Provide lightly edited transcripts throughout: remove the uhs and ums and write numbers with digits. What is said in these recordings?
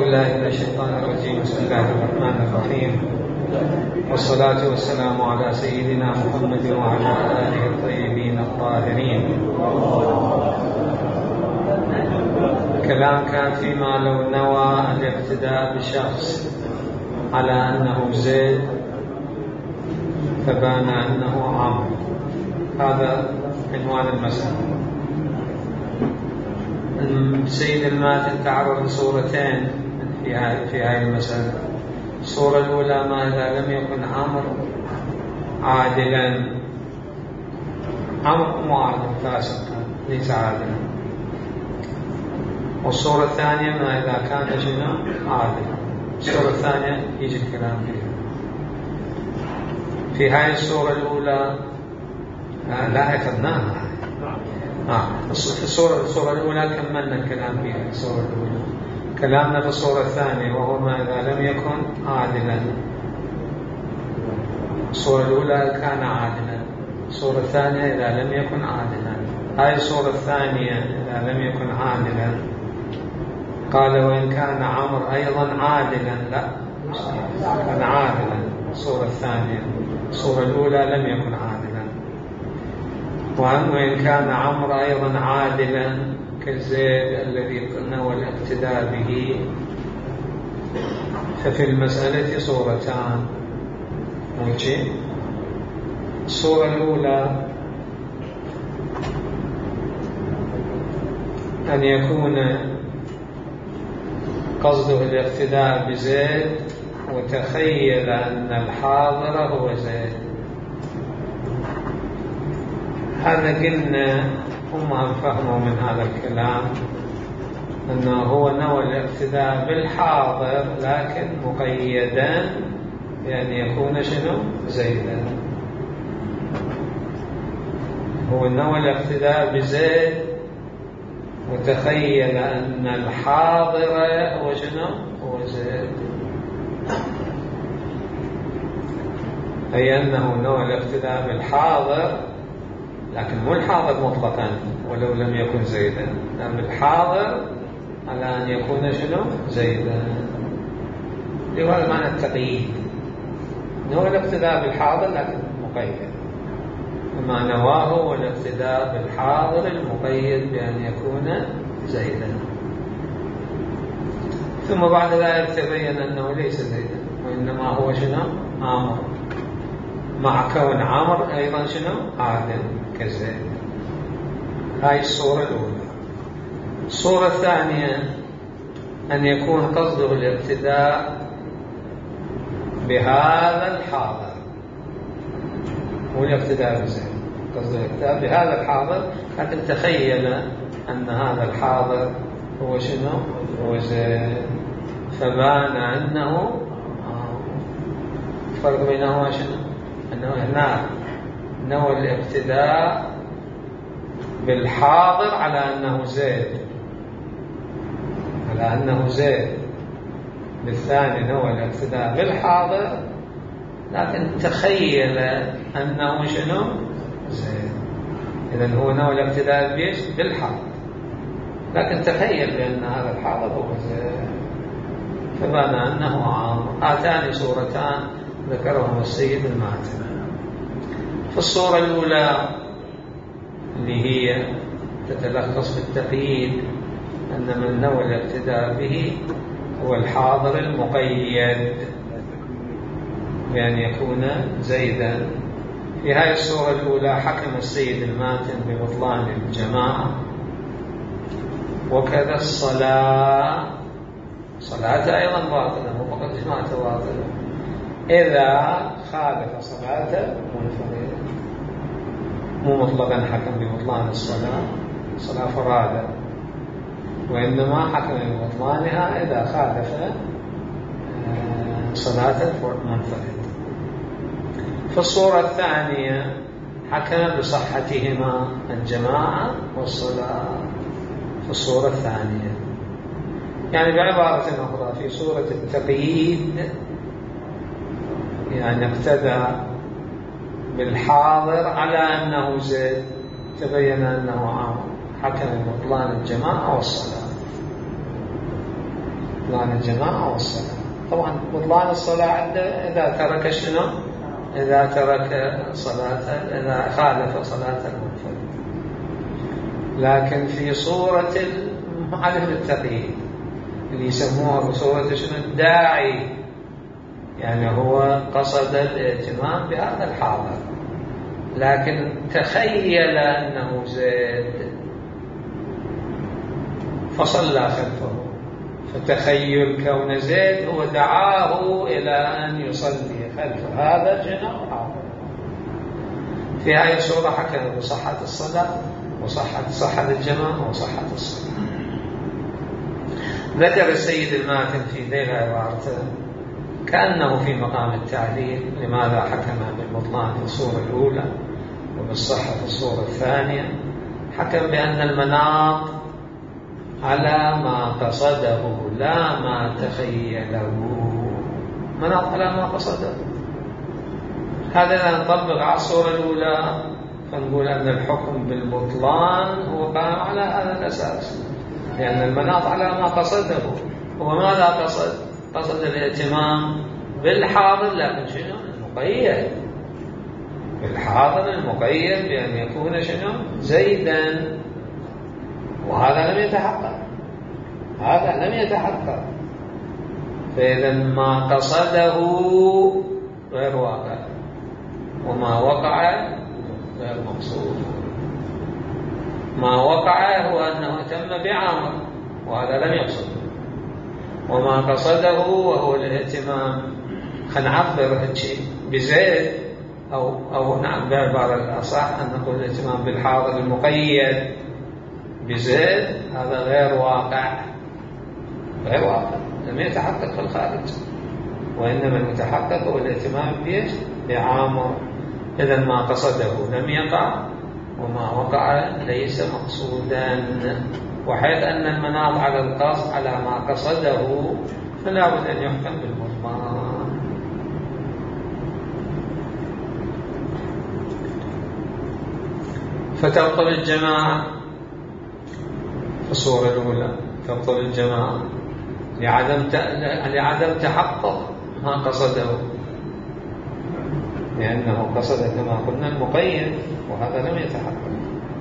بالله من الشيطان الرجيم. بسم الله الرحمن الرحيم، والصلاة والسلام على سيدنا محمد وعلى آله الطيبين الطاهرين. كلام كان فيما لو نوى الاقتداء بشخص على أنه زيد فبان أنه عمرو. هذا عنوان المسألة. سيد الماتن تعرض لصورتين في هذه المسألة. الصورة الأولى: ما إذا لم يكن عمرو عادلا، عمرو مو عادل، فاسق، ليس عادلا. والصورة الثانية: ما إذا كان شنو عادلا. الصورة الثانية يجي الكلام فيها. في هذه الصورة الأولى لا أخذناها. في الصورة الأولى كملنا الكلام فيها. الصورة الأولى كلامنا في الصورة الثانية، وهو ما إذا لم يكن عادلا. الصورة الأولى كان عادلا، الصورة الثانية إذا لم يكن عادلا. هذه الصورة الثانية إذا لم يكن عادلا قال: وإن كان عمرو أيضا عادلا. لا، كان عادلا الصورة الثانية. الصورة الأولى لم يكن عادلا. وإن كان عمرو أيضا عادلا كالزيد الذي نوى الاقتداء به، ففي المسألة صورتان. الصورة الأولى أن يكون قصده الاقتداء بزيد وتخيل أن الحاضر هو زيد. هذا قلنا هم فهموا من هذا الكلام أنه هو نوى الاقتداء بالحاضر، لكن مقيدا بأن يكون شنو زيدا. هو نوى الاقتداء بزيد وتخيل أن الحاضر هو شنو هو زيد، أي أنه نوى الاقتداء بالحاضر، لكن مو الحاضر مطلقا ولو لم يكن زيدا، لأن الحاضر على أن يكون شنو زيدا. لهذا معنى التقييد. نوى الاقتداء بالحاضر لكن مقيد، وما نواه هو الاقتداء بالحاضر المقيد بأن يكون زيدا. ثم بعد ذلك تبين أنه ليس زيدا، وإنما هو شنو عمرو، مع كون عمرو أيضا شنو عادل كزيد. هاي الصورة الأولى. الصورة الثانية أن يكون قصده الاقتداء بهذا الحاضر، هو الاقتداء بزيد، قصده الاقتداء بهذا الحاضر، لكن تخيل أن هذا الحاضر هو شنو هو زيد، فبان أنه الفرق بينهما شنو أنه هناك نوى الاقتداء بالحاضر على أنه زيد، على أنه زيد. بالثاني نوى الاقتداء بالحاضر لكن تخيل أنه شنو زيد. إذن هو نوى الاقتداء بالحاضر لكن تخيل بأن هذا الحاضر هو زيد، فبان أنه عمرو. هاتان صورتان ذكرهم السيد الماتن. في الصورة الأولى اللي هي تتلخص في التقييد، أن من نوى الاقتداء به هو الحاضر المقيد بأن يكون زيدا. في هذه الصورة الأولى حكم السيد الماتن ببطلان الجماعة، وكذا الصلاة، صلاته أيضا باطلة، وفقط جماعته باطلة إذا خالف صلاته منفردا. مو مطلقا حكم ببطلان الصلاة، صلاة فرادة، وإنما حكم ببطلانها إذا خالف صلاة منفرد. في الصورة الثانية حكم بصحتهما الجماعة والصلاة. في الصورة الثانية يعني بعبارة أخرى، في صورة التقييد يعني اقتدى بالحاضر على أنه زيد، تبين أنه عمرو، حكم ببطلان الجماعة والصلاة. بطلان الجماعة والصلاة. طبعا بطلان الصلاة عنده إذا ترك شنو؟ إذا ترك صلاة، إذا خالف صلاة المنفرد. لكن في صورة المعرفة التقييد اللي يسموها بصورة شنو؟ الداعي، يعني هو قصد الاهتمام بهذا الحاضر، لكن تخيل أنه زيد فصلى خلفه، فتخيل كون زيد هو دعاه إلى أن يصلي خلفه، هذا جنى حاضر. في هذه الصورة حكم بصحة الصلاة وصحة الجماعة وصحة الصلاة. ذكر السيد الماتن في ذيل عبارته كأنه في مقام التعليل لماذا حكم بالبطلان في الصورة الأولى وبالصحة في الصورة الثانية. حكم بأن المناط على ما قصده لا ما تخيله، مناط على ما قصده. هذا نطبق على الصورة الأولى فنقول أن الحكم بالبطلان هو قائم على هذا الأساس، لأن المناط على ما قصده. وماذا قصد؟ قصد الاهتمام بالحاضر، لكن شنو؟ المقيد بالحاضر المقيد بأن يكون شنو؟ زيدا، وهذا لم يتحقق، هذا لم يتحقق. فإذا ما قصده غير واقع، وما وقع غير مقصود. ما وقع هو أنه تم بعامر، وهذا لم يقصد. وما قصده وهو الاهتمام، خلينا نعبر هالشيء بزيد أو نعم بعبارة الأصح أن نقول الاهتمام بالحاضر المقيد بزيد، هذا غير واقع، غير واقع، لم يتحقق في الخارج. وإنما المتحقق هو الاهتمام بيش؟ بعامر. إذا ما قصده لم يقع، وما وقع ليس مقصودا. وحيث أن المناط على القصد على ما قصده فلا بد أن يحكم بالبطلان. فتبطل الجماعة في الصورة الأولى، تبطل الجماعة لعدم تحقق ما قصده، لأنه قصد كما قلنا المقيد، وهذا لم يتحقق.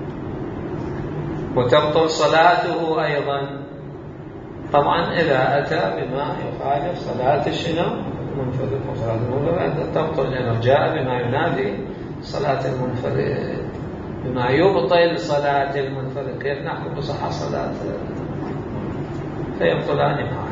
وتبطل صلاته أيضا، طبعا إذا أتى بما يخالف صلاة الشنو؟ المنفرد. وصلاة المنفرد تبطل لأنه جاء بما ينادي صلاة المنفرد، بما يبطل صلاة المنفرد. كيف نحكم بصحة صلاة؟ فيبطلان معا.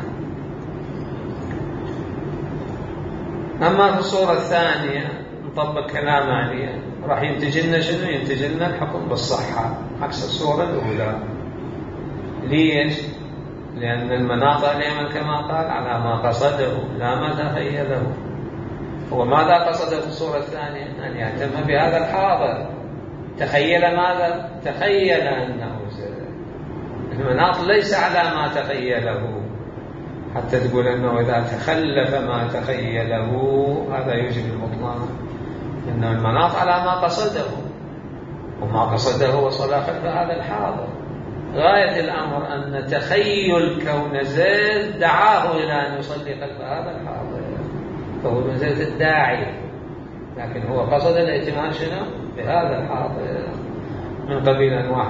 أما في الصورة الثانية نطبق كلام عليه، راح ينتج لنا شنو؟ ينتج لنا الحكم بالصحة عكس الصورة الأولى. ليش؟ لأن المناط اليمن كما قال على ما قصده لا ما تخيله. وماذا قصده في الصورة الثانية؟ أن يهتم بهذا الحاضر. تخيل ماذا؟ تخيل أنه المناط ليس على ما تخيله، حتى تقول أنه إذا تخلف ما تخيله هذا يوجب البطلان. إنه المناط على ما قصده، وما قصده هو صلاة خلف هذا الحاضر. غاية الأمر أن تخيل كون زيد دعاه إلى أن يصلي خلف هذا الحاضر، فهو من زيد الداعي، لكن هو قصد الاهتمام شنو؟ بهذا الحاضر. من قبيل أن واحد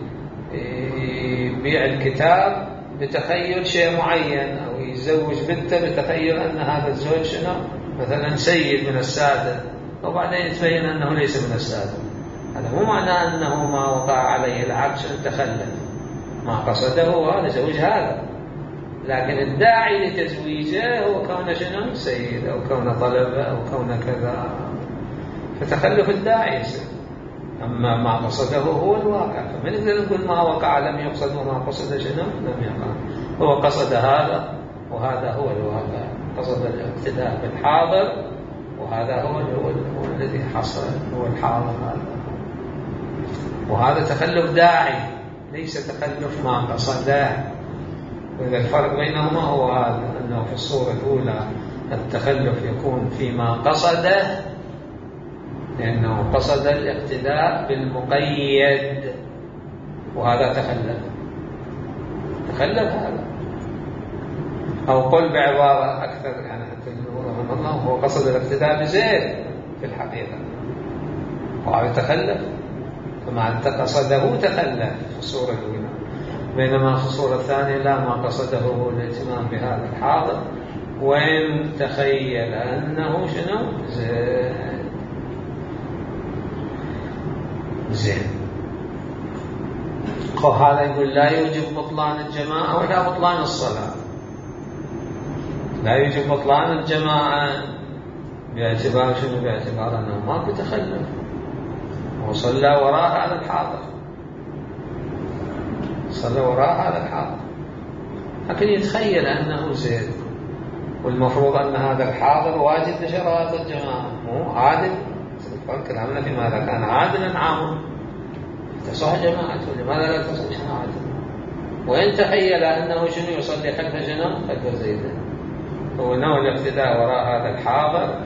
يبيع الكتاب بتخيل شيء معين، أو يزوج بنته بتخيل أن هذا الزوج شنو؟ مثلا سيد من السادة، وبعدين يتبين أنه ليس من السادة. هذا مو معناه أنه ما وقع عليه العكس، أن تخلف ما قصده هذا زوج هذا، لكن الداعي لتزويجه هو كونه شنو؟ سيد، أو كونه طلبة، أو كونه كذا، فتخلف الداعي يصير. أما ما قصده هو الواقع، فمن نقدر نقول ما وقع لم يقصد، وما قصد شنو؟ لم يقع. هو قصد هذا، وهذا هو الواقع. قصد الاقتداء بالحاضر، وهذا هو الذي حصل، هو الحاضر هذا. وهذا تخلف داعي ليس تخلف ما قصده. وإذا الفرق بينهما هو هذا، أنه في الصورة الأولى التخلف يكون فيما قصده، لأنه قصد الاقتداء بالمقيد، وهذا تخلف هذا. أو قل بعبارة أكثر يعني حتى رحمه الله هو قصد الاقتداء بزيد في الحقيقة وهذا تخلف، فمع أن قصده تخلف في الصورة الأولى، بينما في الصورة الثانية لا، ما قصده الاهتمام بهذا الحاضر، وإن تخيل أنه شنو زين. هذا يقول لا يوجب بطلان الجماعة ولا بطلان الصلاة. لا يوجب بطلان الجماعة باعتبار شنو؟ باعتبار أنه ما تخلف وصلى وراء هذا الحاضر، صلى وراء هذا الحاضر، لكن يتخيل أنه زيد، والمفروض أن هذا الحاضر واجب لشرائط الجماعة، مو عادل. كلامنا في ماذا كان عادلا عاما تصح جماعته، لماذا لا تصح جماعته؟ وإن تخيل أنه شنو يصلي خلف شنو؟ خلف زيد، هو نوع الاقتداء وراء هذا الحاضر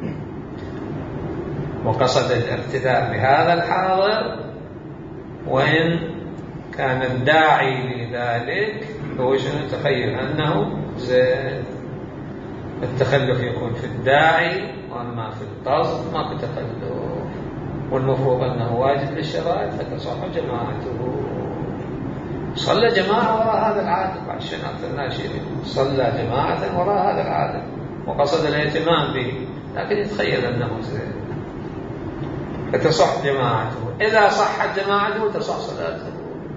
وقصد الاقتداء بهذا الحاضر، وإن كان الداعي لذلك هو شنو؟ تخيل أنه زيد. التخلف يكون في الداعي، وأما في القصد ما في تخلف، والمفروض أنه واجب للشرائط فتصح جماعته. صلى جماعة وراء هذا العادل، عشان الناشرين صلى جماعة وراء هذا العادل وقصد الاهتمام به، لكن يتخيل أنه زيد فتصح جماعته. إذا صحت جماعته تصح صلاته،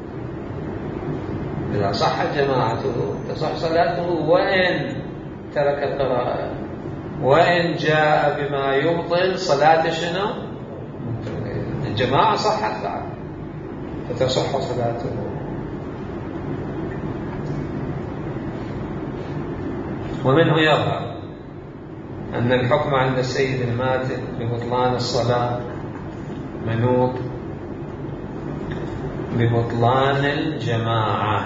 إذا صحت جماعته تصح صلاته، وإن ترك القراءة، وإن جاء بما يبطل صلاة شنو؟ الجماعة صحت بعد فتصح صلاته. ومنه يظهر أن الحكم عند السيد الماتن ببطلان الصلاة منوط ببطلان الجماعة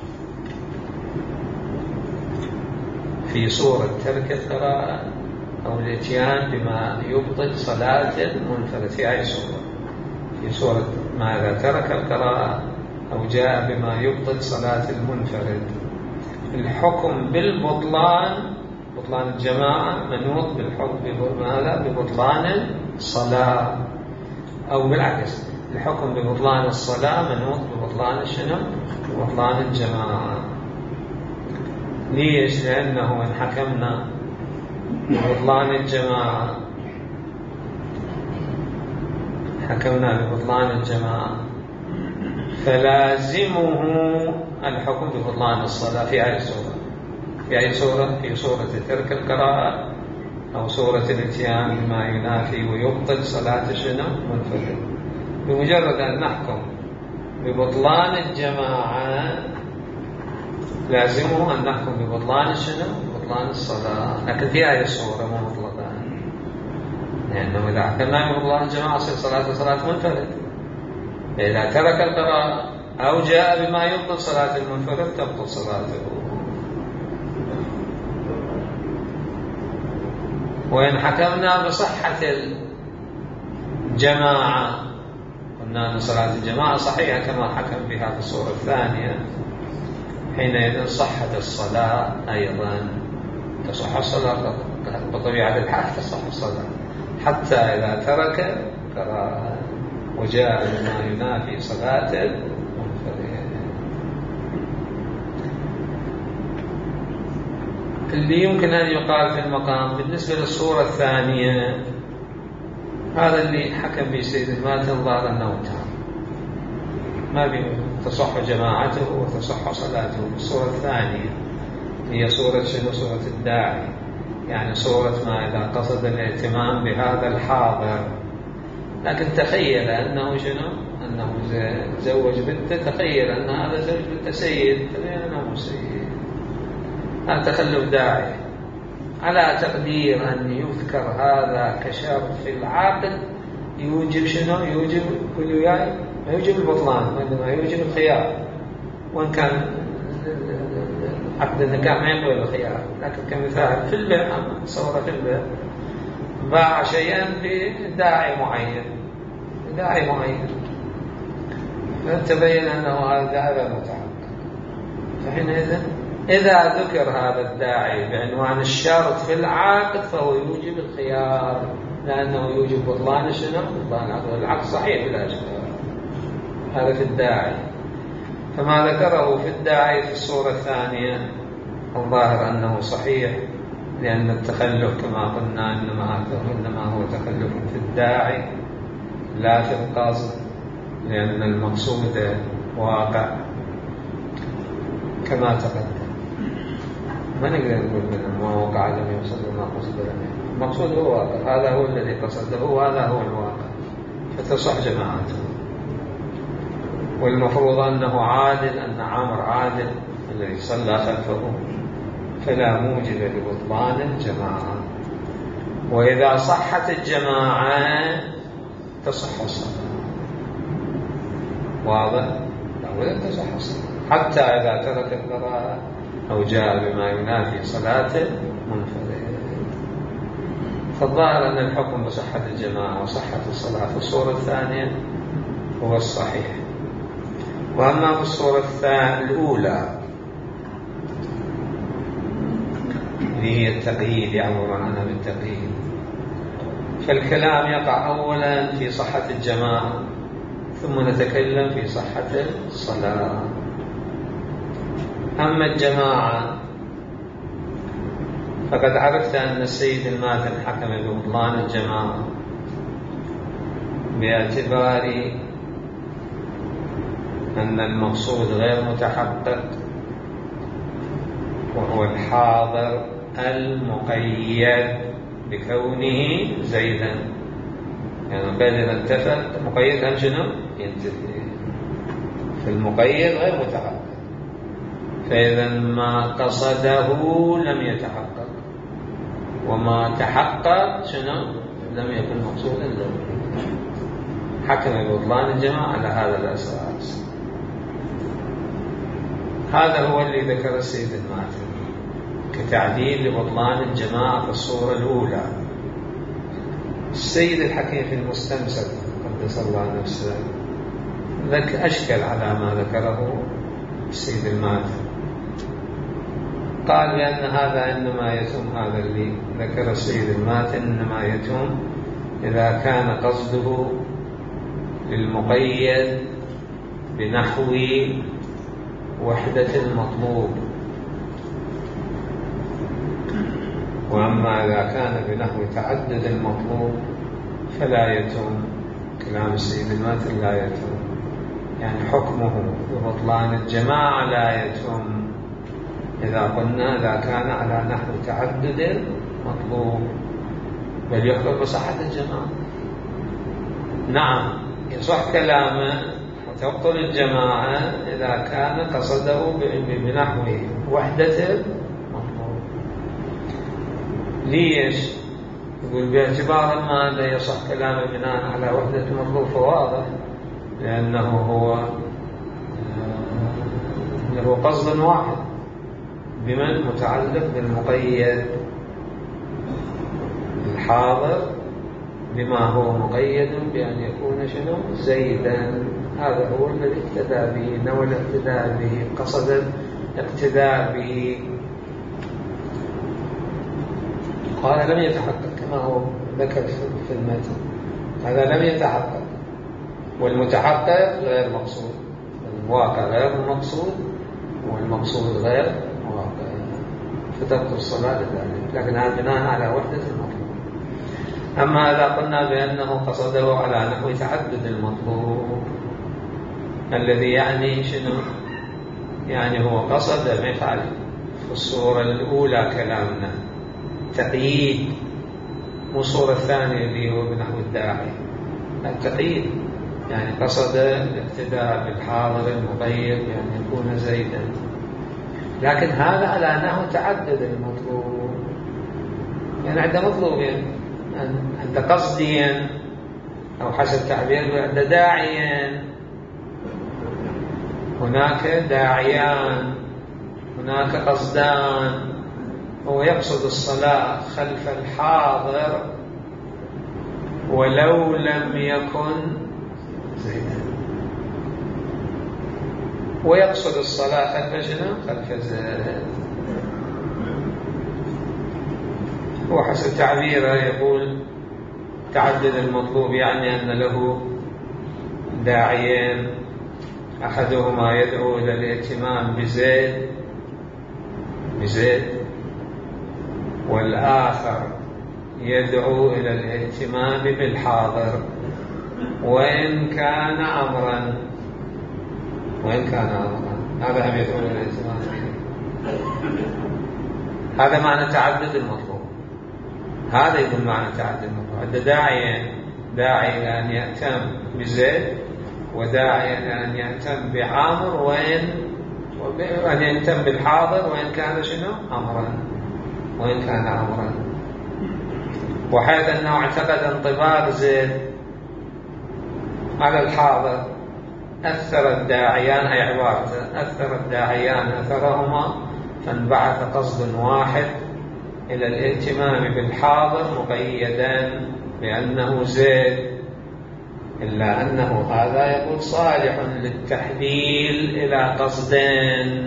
في صورة ترك القراءة أو الاتيان بما يبطل صلاة المنفرد في أي صورة، في صورة ماذا؟ ترك القراءة أو جاء بما يبطل صلاة المنفرد. الحكم بالبطلان، بطلان الجماعة منوط بالحكم بماذا؟ ببطلان الصلاة، أو بالعكس الحكم ببطلان الصلاة منوط ببطلان شنو؟ ببطلان الجماعة. ليش؟ لأنه إن حكمنا ببطلان الجماعة، حكمنا ببطلان الجماعة، فلازمه الحكم ببطلان الصلاة في أي صورة؟ في أي صورة؟ في صورة ترك القراءة أو صورة الاتيان بما ينافي ويبطل صلاة شنو؟ منفرد. بمجرد أن نحكم ببطلان الجماعة لازمه أن نحكم ببطلان شنو؟ ببطلان الصلاة، لكن في أي صورة؟ مو مطلقا، لأنه إذا حكمنا ببطلان الجماعة صلاة منفرد. إذا ترك القراءة أو جاء بما يبطل صلاة المنفرد تبطل صلاته. وإن حكمنا بصحة الجماعة قلنا أن صلاة الجماعة صحيحة كما حكم بها في الصورة الثانية، حينئذ صحت الصلاة أيضا، تصح الصلاة بطبيعة الحال، تصح الصلاة حتى إذا ترك قراءة وجاء بما ينافي صلاة المنفرد. اللي يمكن أن يقال في المقام بالنسبة للصورة الثانية، هذا اللي حكم به سيد الماتن ظاهر أنه تام، ما تصح جماعته وتصح صلاته. الصورة الثانية هي صورة شنو؟ صورة الداعي، يعني صورة ما إذا قصد الاهتمام بهذا الحاضر، لكن تخيل أنه شنو؟ أنه زوج بنته، تخيل أن هذا زوج بنته سيد، أنه سيد، هذا تخلف داعي، على تقدير أن يذكر هذا كشرط في العقد يوجب شنو؟ يوجب ما يوجب البطلان، وإنما يوجب الخيار، وإن كان عقد النكاح ما يقبل الخيار، لكن كمثال في البيع، صورة في البيع باع شيئا لداعي معين، داعي معين، فتبين أنه هذا داعي غير متحقق، فحينئذ إذا ذكر هذا الداعي بعنوان الشرط في العقد فهو يوجب الخيار، لأنه يوجب بطلان شنو؟ بطلان العقد. العقد صحيح بلا شك، هذا في الداعي. فما ذكره في الداعي في الصورة الثانية الظاهر أنه صحيح، لأن التخلف كما قلنا إنما هو تخلف في الداعي لا في القصد، لأن المقصود واقع كما تقدم. ما نقدر نقول من ما وقع لم يوصل وما قصد لم يوصل، المقصود هو واقع، هذا هو الذي قصده وهذا هو الواقع، فتصح جماعته. والمفروض أنه عادل، أن عامر عادل الذي صلى خلفه، فلا موجب لبطلان الجماعة. وإذا صحت الجماعة تصح الصلاة، واضح؟ لابد أن تصح الصلاة حتى إذا ترك القراءة أو جاء بما ينافي صلاة منفرد. فالظاهر أن الحكم بصحة الجماعة وصحة الصلاة في الصورة الثانية هو الصحيح. وأما في الصورة الأولى اللي هي التقييد، يعبر عنها بالتقييد، فالكلام يقع أولا في صحة الجماعة ثم نتكلم في صحة الصلاة. أما الجماعة فقد عرفت أن السيد الماتن حكم ببطلان الجماعة باعتبار أن المقصود غير متحقق، وهو الحاضر المقيد بكونه زيدا. يعني المقيد إذا انتفى المقيد هم شنو؟ ينتفي. فالمقيد غير متحقق، فإذا ما قصده لم يتحقق، وما تحقق شنو؟ لم يكن مقصودا له. حكم ببطلان الجماعة على هذا الأساس. هذا هو اللي ذكر السيد الماتن كتعديل لبطلان الجماعة في الصورة الأولى. السيد الحكيم في المستمسك قدس الله نفسه أشكل على ما ذكره السيد الماتن، قال بأن هذا إنما يتم، هذا اللي ذكر السيد الماتن إنما يتم إذا كان قصده للمقيد بنحو وحدة المطلوب. وأما إذا كان بنحو تعدد المطلوب فلا يتم. كلام السيد الماتن لا يتم، يعني حكمه ببطلان الجماعة لا يتم إذا قلنا إذا كان على نحو تعدد مطلوب، بل يحكم بصحة الجماعة. نعم يصح كلامه وتبطل الجماعة إذا كان قصده بنحو وحدة المطلوب. ليش؟ يقول باعتبار ماذا يصح كلامه بناء على وحدة المطلوب، فواضح لأنه هو له قصد واحد بمن متعلق بالمقيد الحاضر بما هو مقيد بأن يكون شنو؟ زيدا. هذا هو الذي اقتدى به، نوى الاقتداء به، قصد الاقتداء به. قال لم يتحقق كما هو ذكر في المتن، هذا لم يتحقق، والمتحقق غير مقصود، الواقع غير المقصود والمقصود غير واقع، فتبطل الصلاة لذلك. لكن هذا بناء على وحدة المطلوب. أما إذا قلنا بأنه قصده على نحو تعدد المطلوب الذي يعني شنو؟ يعني هو قصد مفعل في الصورة الأولى كلامنا تقييد، مو الصورة الثانية اللي هو بنحو الداعي، التقييد يعني قصد الاقتداء بالحاضر المقيد يعني يكون زيدا. لكن هذا على نحو تعدد المطلوب، يعني عند مطلوبين، عند قصديا أو حسب تعبير عند داعيا. هناك داعيان، هناك قصدان. هو يقصد الصلاة خلف الحاضر ولو لم يكن زيدا، ويقصد الصلاة خلف شنو؟ خلف زيد. وحسب تعبيره يقول تعدد المطلوب يعني أن له داعيين، أحدهما يدعو إلى الاهتمام بزيد والآخر يدعو إلى الاهتمام بالحاضر وإن كان أمرا. هذا هم يدعو إلى الاهتمام. هذا معنى تعدد المطلوب. هذا يقول معنى تعدد المطلوب. عند داعي إلى أن يهتم بزيد وداعي إلى أن يهتم بعامر وأن يهتم بالحاضر وإن كان شنو؟ أمرا. وحيث أنه اعتقد انطباق زيد على الحاضر أثر الداعيان، هي عبارته، أثر الداعيان أثرهما فانبعث قصد واحد إلى الاهتمام بالحاضر مقيدا بأنه زيد، إلا أنه هذا يقول صالح للتحليل إلى قصدين.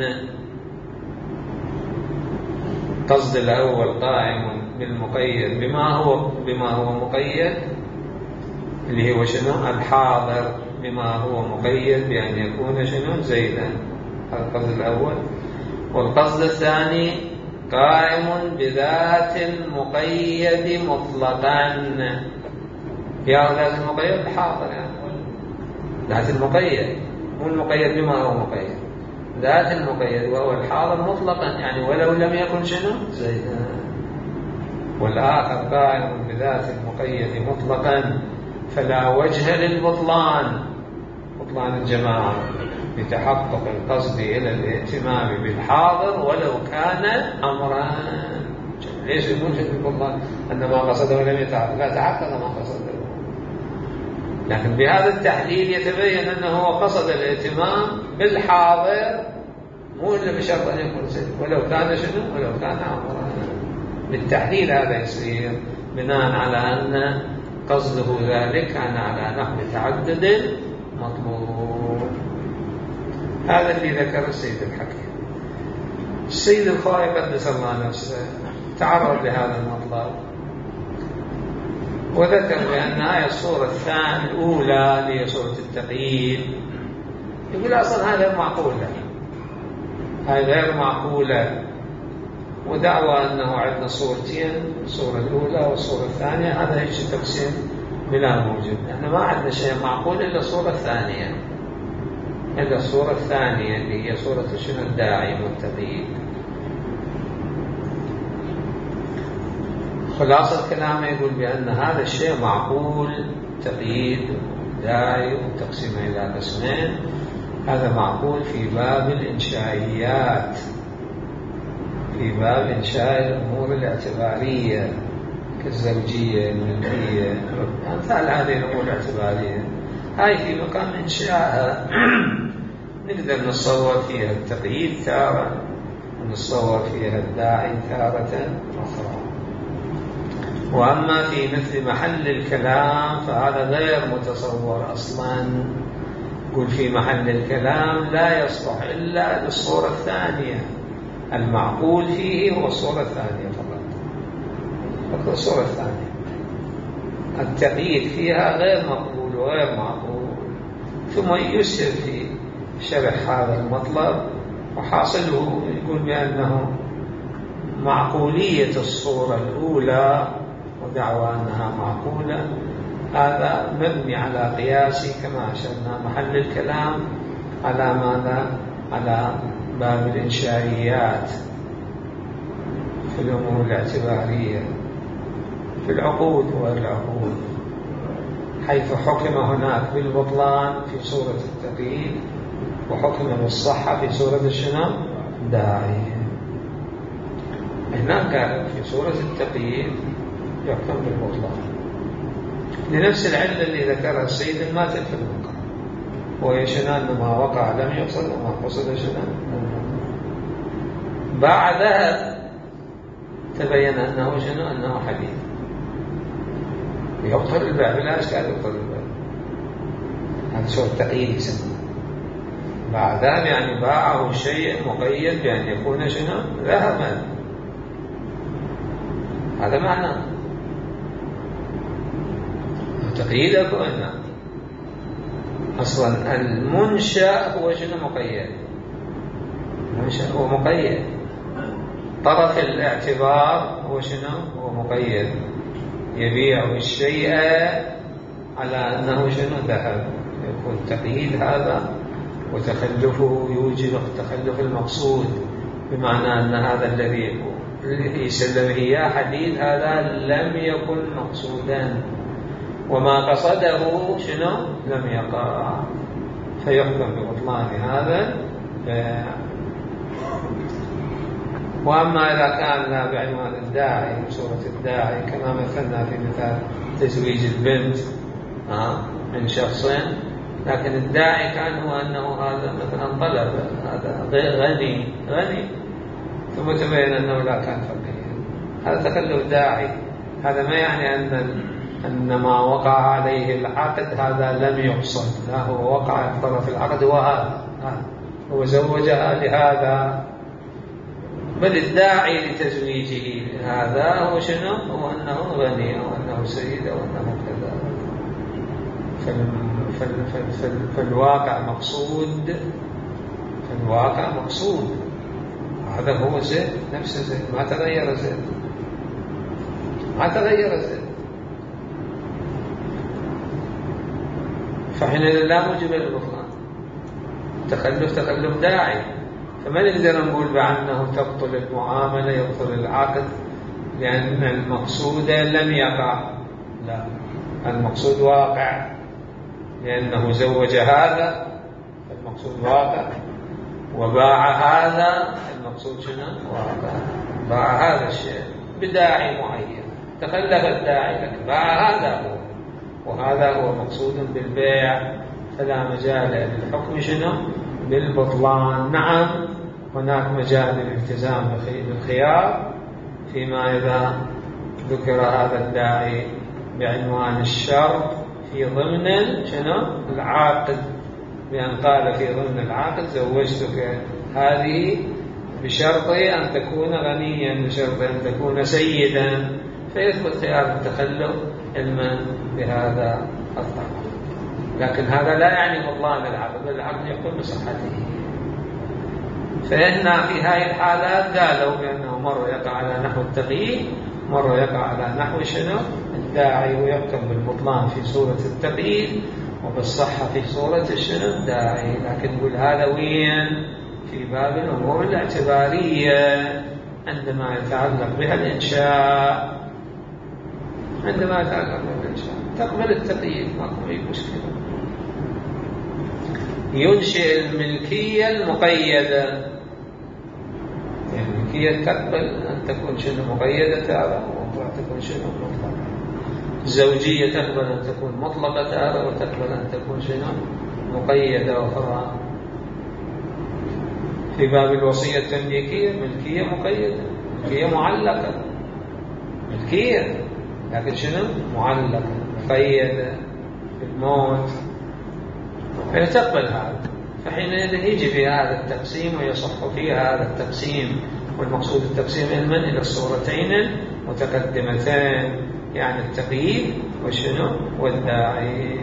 قصد الأول قائم بالمقيد بما هو مقيد اللي هو شنو؟ الحاضر بما هو مقيد بأن يكون شنو؟ زيدا. هذا القصد الأول. والقصد الثاني قائم بذات المقيد مطلقا. يا ذات المقيد الحاضر يعني ذات المقيد، مو المقيد بما هو مقيد، ذات المقيد وهو الحاضر مطلقا يعني ولو لم يكن شنو؟ زيدا. والآخر قائم بذات المقيد مطلقا فلا وجه للبطلان، بطلان الجماعة، بتحقق القصد إلى الاهتمام بالحاضر ولو كان أمرا. ليش يقول البطلان؟ أن ما قصده لم يتحقق، لا تحقق ما قصده. لكن بهذا التحليل يتبين أنه هو قصد الاهتمام بالحاضر مو إلا بشرط أن يكون زيد ولو كان شنو؟ ولو كان أمرا. بالتحليل هذا يصير بناء على أن قصده ذلك كان على نحو تعدد مطلوب. هذا اللي ذكر السيد الحكيم. السيد الخوئي قدس الله نفسه تعرض لهذا المطلب وذكر بأن هاي الصورة الثانية الأولى اللي هي صورة التقييد يقول أصلا هذا معقولة، هاي غير معقولة، ودعوى أنه عندنا صورتين، الصورة الأولى والصورة الثانية، هذا هيك تقسيم بلا موجود. احنا ما عندنا شيء معقول إلا الصورة الثانية، إلا الصورة الثانية اللي هي صورة شنو؟ الداعي والتقييد. خلاصة كلامه يقول بأن هذا الشيء معقول، تقييد داعي وتقسيمه إلى قسمين، هذا معقول في باب الإنشائيات، في باب إنشاء الأمور الاعتبارية كالزوجية الملكية أمثال هذه الأمور الاعتبارية. هاي في مقام إنشائها نقدر نصور فيها التقييد تارة ونصور فيها الداعي تارة أخرى. وأما في مثل محل الكلام فهذا غير متصور أصلا. يقول في محل الكلام لا يصلح إلا للصورة الثانية، المعقول فيه هو الصورة الثانية فقط الصورة الثانية. التقييد فيها غير مقبول وغير معقول. ثم يسر في شرح هذا المطلب وحاصله يقول بأنه معقولية الصورة الأولى ودعوى أنها معقولة هذا مبني على قياسي كما أشرنا محل الكلام على ماذا؟ على باب الإنشائيات في الأمور الاعتبارية في العقود وغير العقود، حيث حكم هناك بالبطلان في صورة التقييد وحكم بالصحة في صورة الشنو؟ داعي. هناك في صورة التقييد يحكم بالبطلان لنفس العلة اللي ذكرها السيد الماتل في المقام، وهي شنو؟ أن ما وقع لم يقصد وما قصد شنو؟ بعدها تبين أنه شنو؟ أنه حديث يبطل البيع بلا إشكال، يبطل البيع. هذا شو التقييد يسمى. بعدها يعني باعه شيء مقيد بأن يكون شنو؟ ذهبا. هذا معنى تقييد أكون. أصلا المنشأ هو شنو؟ مقيد. المنشأ هو مقيد. طرف الاعتبار هو شنو؟ هو مقيد، يبيع الشيء على أنه شنو؟ ذهب. يكون تقييد هذا، وتخلفه يوجب تخلف المقصود، بمعنى أن هذا الذي يسلم إياه حديد هذا لم يكن مقصودا، وما قصده شنو؟ لم يقع، فيحكم ببطلان هذا. وأما إذا كان لا بعنوان الداعي بصورة الداعي، كما مثلنا في مثال تزويج البنت من شخصين، لكن الداعي كان هو أنه هذا مثلا طلب، هذا غني ثم تبين أنه لا كان فقيرا، هذا تخلف داعي. هذا ما يعني أن ما وقع عليه العقد هذا لم يقصد، لا، هو وقع في طرف العقد وهذا هو زوجها لهذا، بل الداعي لتزويجه هذا هو شنو؟ هو أنه غني أو أنه سيد أو أنه كذا. فالواقع مقصود، هذا هو زيد، نفس زيد، ما تغير زيد. فحينئذ لا موجب للبطلان، تخلف داعي. فما نقدر نقول بأنه تبطل المعاملة، يبطل العقد لأن المقصود لم يقع، لا، المقصود واقع، لأنه زوج هذا المقصود واقع، وباع هذا المقصود شنو؟ واقع. باع هذا الشيء بداعي معين، تخلف الداعي لك، باع هذا هو، وهذا هو مقصود بالبيع، فلا مجال للحكم شنو؟ بالبطلان. نعم، هناك مجال للالتزام بالخيار فيما إذا ذكر هذا الداعي بعنوان الشرط في ضمن شنو؟ العاقد، بأن قال في ضمن العاقد زوجتك هذه بشرط أن تكون غنيا، بشرط أن تكون سيدا، فيثبت خيار التخلف علما بهذا الطرف. لكن هذا لا يعني بطلان العقد، بل العقد يقول بصحته. فإن في هذه الحالات قالوا بأنه مرة يقع على نحو التقييد، مرة يقع على نحو شنو؟ الداعي، ويحكم بالبطلان في صورة التقييد وبالصحة في صورة شنو؟ الداعي. لكن نقول هذا وين؟ في باب الأمور الاعتبارية، عندما يتعلق بها الإنشاء، تقبل التقييد، ما في مشكلة. ينشئ الملكية المقيدة، يعني الملكية تقبل أن تكون شنو؟ مقيدة تارة، وتكون شنو؟ مطلقة. الزوجية تقبل أن تكون مطلقة تارة، وتقبل أن تكون شنو؟ مقيدة أخرى. في باب الوصية التمليكية ملكية مقيدة، ملكية معلقة، ملكية لكن شنو؟ معلقة مقيدة بالموت، فيتقبل هذا. فحينئذ يجي في هذا التقسيم ويصح فيها هذا التقسيم، والمقصود التقسيم علما إلى الصورتين متقدمتين، يعني التقييد وشنو؟ والداعي.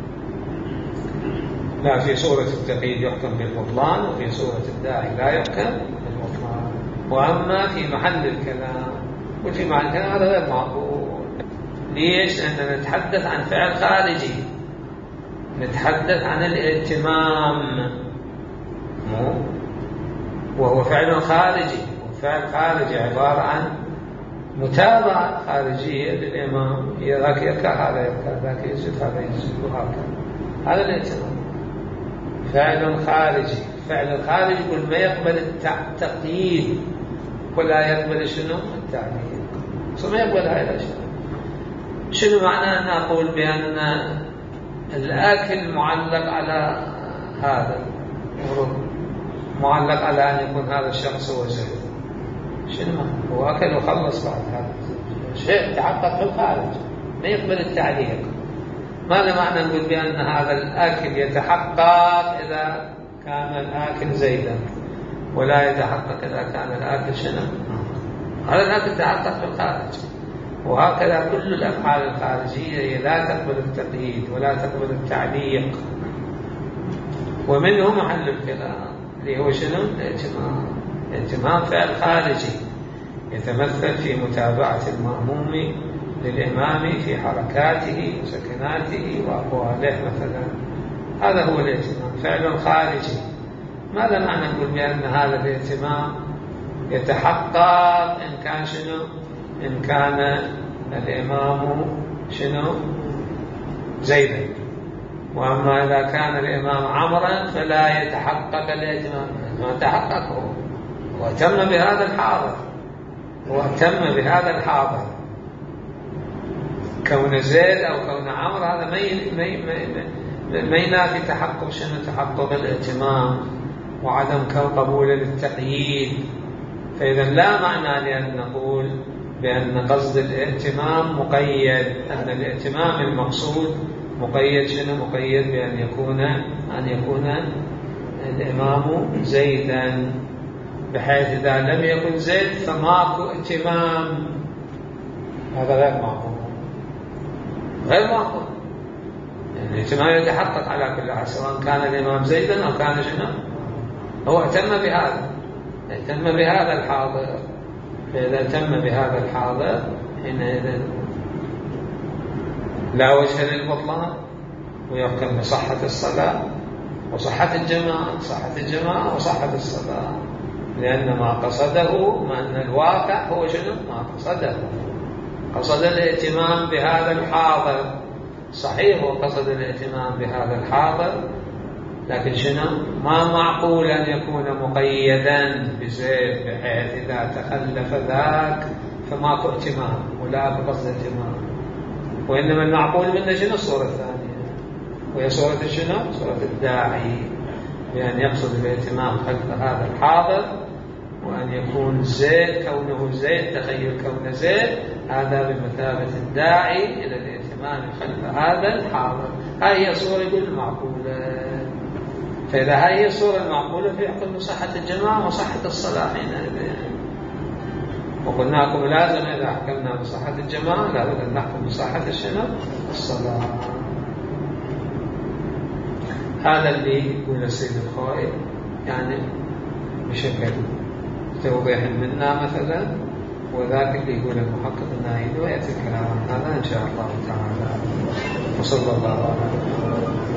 لا، في صورة التقييد يحكم بالبطلان، وفي صورة الداعي لا يحكم بالبطلان. وأما في محل الكلام، وفي محل الكلام هذا غير معقول. ليش؟ لأننا نتحدث عن فعل خارجي، نتحدث عن الائتمام، وهو فعل خارجي، وفعل خارجي عبارة عن متابعة خارجية للإمام، ذاك يركع هذا يركع، ذاك يسجد هذا يسجد، وهكذا. هذا الائتمام فعل خارجي. فعل الخارج يقول ما يقبل التقييد ولا يقبل شنو؟ التعليل. ما يقبل هذا الأشياء. شنو معنى أن أقول بأن الأكل معلق على هذا، معلق على أن يكون هذا الشخص هو زيد؟ شنو معنى؟ هو أكل وخلص بعد هذا شيء تحقق في الخارج، ما يقبل التعليق. ماذا معنى نقول بأن هذا الأكل يتحقق إذا كان الآكل زيدا، ولا يتحقق إذا كان الآكل شنو؟ هذا الآكل تحقق في الخارج. وهكذا كل الأفعال الخارجية هي لا تقبل التقييد ولا تقبل التعليق. ومنه محل الكلام اللي هو شنو؟ الائتمام. الائتمام فعل خارجي يتمثل في متابعة المأموم للإمام في حركاته وسكناته وأقواله مثلا. هذا هو الائتمام، فعل خارجي. ماذا معنى نقول بأن هذا الائتمام يتحقق إن كان شنو؟ إن كان الإمام شنو؟ زيدا. وأما إذا كان الإمام عمرا فلا يتحقق الائتمام، ما تحقق هو تم بهذا الحاضر، وتم بهذا الحاضر. كون زيد أو كون عمرو هذا ما ينافي تحقق شنو؟ تحقق الائتمام وعدم قبول للتقييد. فإذا لا معنى لأن نقول بأن قصد الائتمام مقيد، أن الائتمام المقصود مقيد شنو؟ مقيد بأن يكون الإمام زيدا، بحيث إذا لم يكن زيد فماكو ائتمام. هذا غير معقول، غير معقول. يعني الائتمام يتحقق على كل حال سواء كان الإمام زيدا أو كان شنو. هو اهتم بهذا الحاضر. فإذا اهتم بهذا الحاضر حينئذ لا وجه للبطلان، ويحكم بصحة الصلاة وصحة الجماعة وصحة الصلاة، لأن ما قصده أن الواقع هو شنو؟ ما قصده. قصد الائتمام بهذا الحاضر، صحيح وقصد الائتمام بهذا الحاضر، لكن شنو؟ ما معقول أن يكون مقيدا بزيد بحيث إذا تخلف ذاك فماكو ائتمام ولا بقصد ائتمام. وإنما المعقول منه شنو؟ الصورة الثانية، وهي صورة شنو؟ صورة الداعي، بأن يقصد الائتمام خلف هذا الحاضر، وأن يكون زيد كونه زيد، تخيل كون زيد هذا بمثابة الداعي إلى الائتمام خلف هذا الحاضر. هاي هي صورة يقول المعقولة. فإذا هاي هي الصورة المعقولة فيحكم بصحة الجماعة وصحة الصلاة حينئذ. وقلنا لكم لازم إذا حكمنا بصحة الجماعة لابد أن نحكم بصحة شنو؟ الصلاة. هذا اللي يقول السيد الخوئي يعني بشكل توضيح منا مثلا، وذاك اللي يقول المحقق الناهي، ويأتي الكلام عن هذا إن شاء الله تعالى. وصلى الله على